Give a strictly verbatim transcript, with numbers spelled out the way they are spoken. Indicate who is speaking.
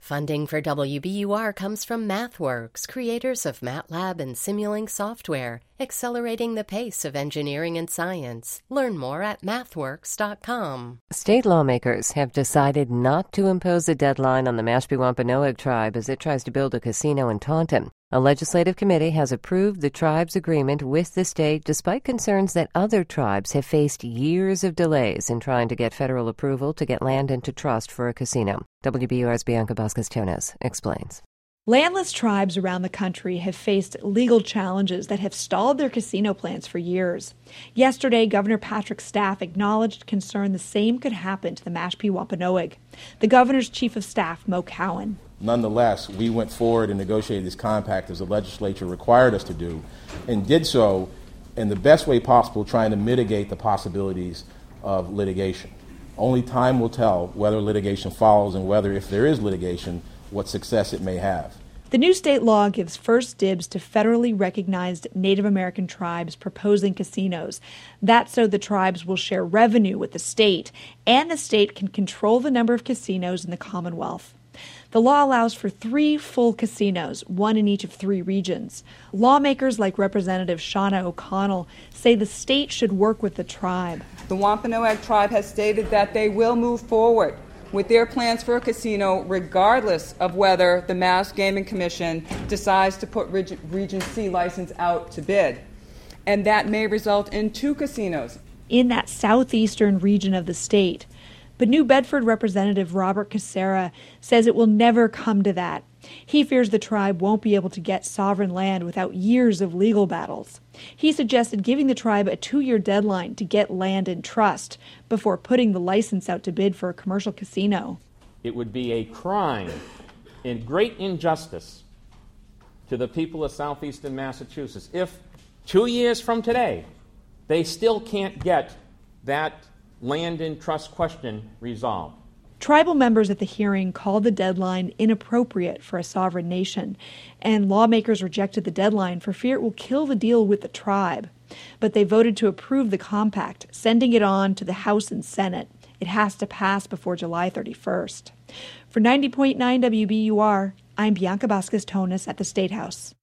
Speaker 1: Funding for W B U R comes from MathWorks, creators of MATLAB and Simulink software, accelerating the pace of engineering and science. Learn more at mathworks dot com.
Speaker 2: State lawmakers have decided not to impose a deadline on the Mashpee Wampanoag tribe as it tries to build a casino in Taunton. A legislative committee has approved the tribe's agreement with the state despite concerns that other tribes have faced years of delays in trying to get federal approval to get land into trust for a casino. W B U R's Bianca Vasquez-Tones explains.
Speaker 3: Landless tribes around the country have faced legal challenges that have stalled their casino plans for years. Yesterday, Governor Patrick's staff acknowledged concern the same could happen to the Mashpee Wampanoag. The governor's chief of staff, Mo Cowan.
Speaker 4: Nonetheless, we went forward and negotiated this compact as the legislature required us to do, and did so in the best way possible, trying to mitigate the possibilities of litigation. Only time will tell whether litigation follows and whether, if there is litigation, what success it may have.
Speaker 3: The new state law gives first dibs to federally recognized Native American tribes proposing casinos. That's so the tribes will share revenue with the state, and the state can control the number of casinos in the Commonwealth. The law allows for three full casinos, one in each of three regions. Lawmakers like Representative Shauna O'Connell say the state should work with the tribe.
Speaker 5: The Wampanoag tribe has stated that they will move forward with their plans for a casino regardless of whether the Mass Gaming Commission decides to put Region C license out to bid. And that may result in two casinos
Speaker 3: in that southeastern region of the state. But New Bedford Representative Robert Casera says it will never come to that. He fears the tribe won't be able to get sovereign land without years of legal battles. He suggested giving the tribe a two-year deadline to get land in trust before putting the license out to bid for a commercial casino.
Speaker 6: It would be a crime and great injustice to the people of southeastern Massachusetts if two years from today they still can't get that land in trust question resolved.
Speaker 3: Tribal members at the hearing called the deadline inappropriate for a sovereign nation, and lawmakers rejected the deadline for fear it will kill the deal with the tribe. But they voted to approve the compact, sending it on to the House and Senate. It has to pass before July thirty-first. For ninety point nine W B U R, I'm Bianca Vasquez-Tones at the State House.